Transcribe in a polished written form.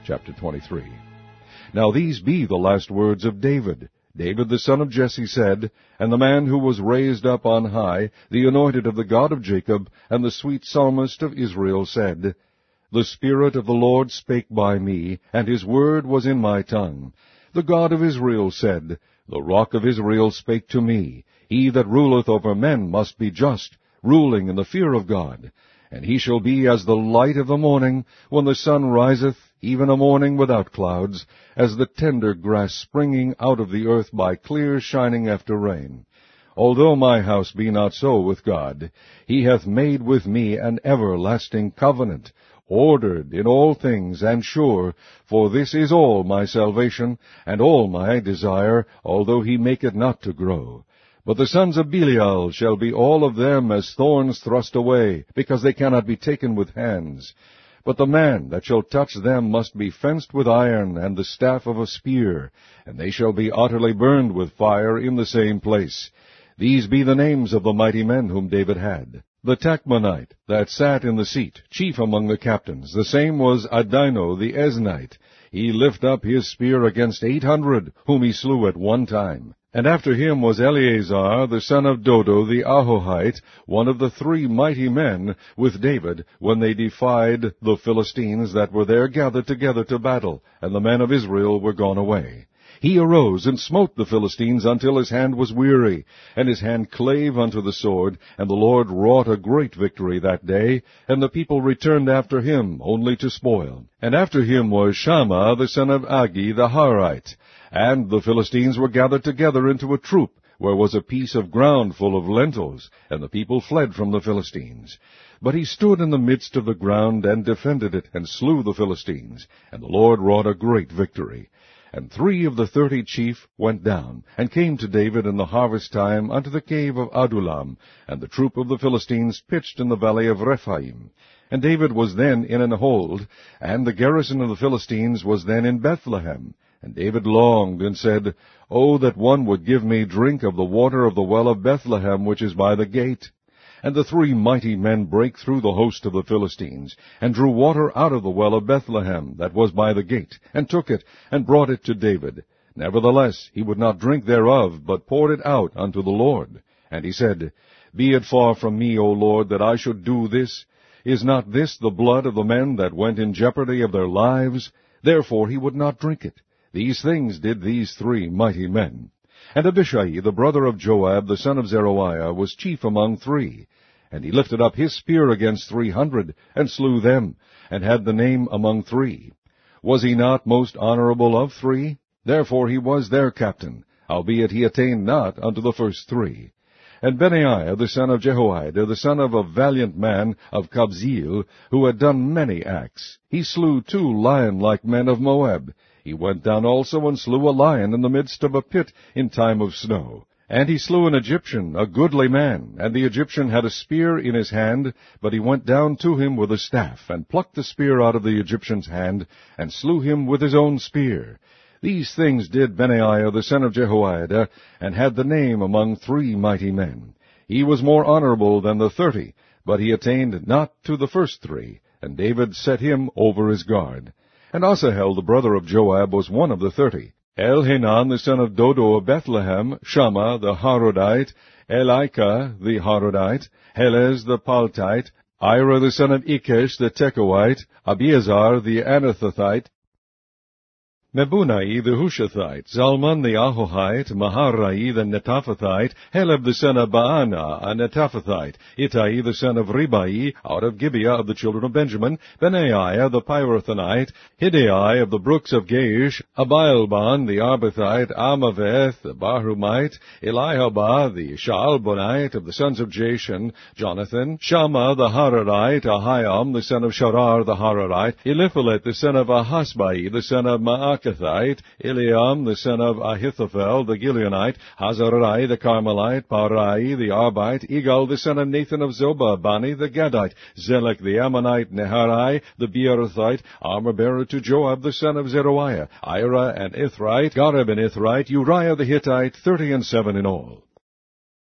Chapter 23. Now these be the last words of David. David the son of Jesse said, and the man who was raised up on high, the anointed of the God of Jacob, and the sweet psalmist of Israel said, The Spirit of the Lord spake by me, and his word was in my tongue. The God of Israel said, The Rock of Israel spake to me, He that ruleth over men must be just, ruling in the fear of God. And he shall be as the light of the morning, when the sun riseth, even a morning without clouds, as the tender grass springing out of the earth by clear shining after rain. Although my house be not so with God, he hath made with me an everlasting covenant, ordered in all things and sure, for this is all my salvation, and all my desire, although he make it not to grow. But the sons of Belial shall be all of them as thorns thrust away, because they cannot be taken with hands. But the man that shall touch them must be fenced with iron and the staff of a spear, and they shall be utterly burned with fire in the same place. These be the names of the mighty men whom David had. The Tachmonite, that sat in the seat, chief among the captains, the same was Adino the Eznite. He lift up his spear against 800, whom he slew at one time. And after him was Eleazar, the son of Dodo the Ahohite, one of the 3 mighty men with David, when they defied the Philistines that were there gathered together to battle, and the men of Israel were gone away. He arose and smote the Philistines until his hand was weary, and his hand clave unto the sword, and the Lord wrought a great victory that day, and the people returned after him only to spoil. And after him was Shammah the son of Agi the Harite. And the Philistines were gathered together into a troop, where was a piece of ground full of lentils, and the people fled from the Philistines. But he stood in the midst of the ground, and defended it, and slew the Philistines, and the Lord wrought a great victory. And 3 of the 30 chief went down, and came to David in the harvest time unto the cave of Adullam, and the troop of the Philistines pitched in the valley of Rephaim. And David was then in an hold, and the garrison of the Philistines was then in Bethlehem. And David longed, and said, O that one would give me drink of the water of the well of Bethlehem, which is by the gate. And the 3 mighty men brake through the host of the Philistines, and drew water out of the well of Bethlehem, that was by the gate, and took it, and brought it to David. Nevertheless he would not drink thereof, but poured it out unto the Lord. And he said, Be it far from me, O Lord, that I should do this. Is not this the blood of the men that went in jeopardy of their lives? Therefore he would not drink it. These things did these 3 mighty men. And Abishai, the brother of Joab, the son of Zeruiah, was chief among 3. And he lifted up his spear against 300, and slew them, and had the name among 3. Was he not most honorable of 3? Therefore he was their captain, howbeit he attained not unto the first 3. And Benaiah, the son of Jehoiada, the son of a valiant man of Kabzeel, who had done many acts, he slew 2 lion-like men of Moab. He went down also and slew a lion in the midst of a pit in time of snow. And he slew an Egyptian, a goodly man, and the Egyptian had a spear in his hand, but he went down to him with a staff, and plucked the spear out of the Egyptian's hand, and slew him with his own spear. These things did Benaiah the son of Jehoiada, and had the name among 3 mighty men. He was more honorable than the 30, but he attained not to the first 3, and David set him over his guard. And Asahel the brother of Joab was one of the 30. Elhanan the son of Dodo of Bethlehem, Shammah the Harodite, Elika the Harodite, Helez the Paltite, Ira the son of Ikesh the Tekoite, Abiezar the Anathothite, Mebunai the Hushathite, Zalman the Ahohite, Maharai the Netophathite, Heleb the son of Baana, a Netophathite, Ittai the son of Ribai, out of Gibeah of the children of Benjamin, Benaiah the Pirathonite, Hidai of the brooks of Gaish, Abialban the Arbathite, Amaveth the Barhumite, Elihabah the Shaalbonite of the sons of Jashan, Jonathan, Shammah the Hararite, Ahiam the son of Sharar the Hararite, Eliphalet the son of Ahasbai, the son of Maakathite, Eliam the son of Ahithophel the Gileonite, Hazarai the Carmelite, Parai the Arbite, Igal the son of Nathan of Zobah, Bani the Gadite, Zelek the Ammonite, Neharai the Beerothite, armor-bearer to Joab the son of Zeruiah, Ira and Ithrite, Gareb and Ithrite, Uriah the Hittite, 37 in all.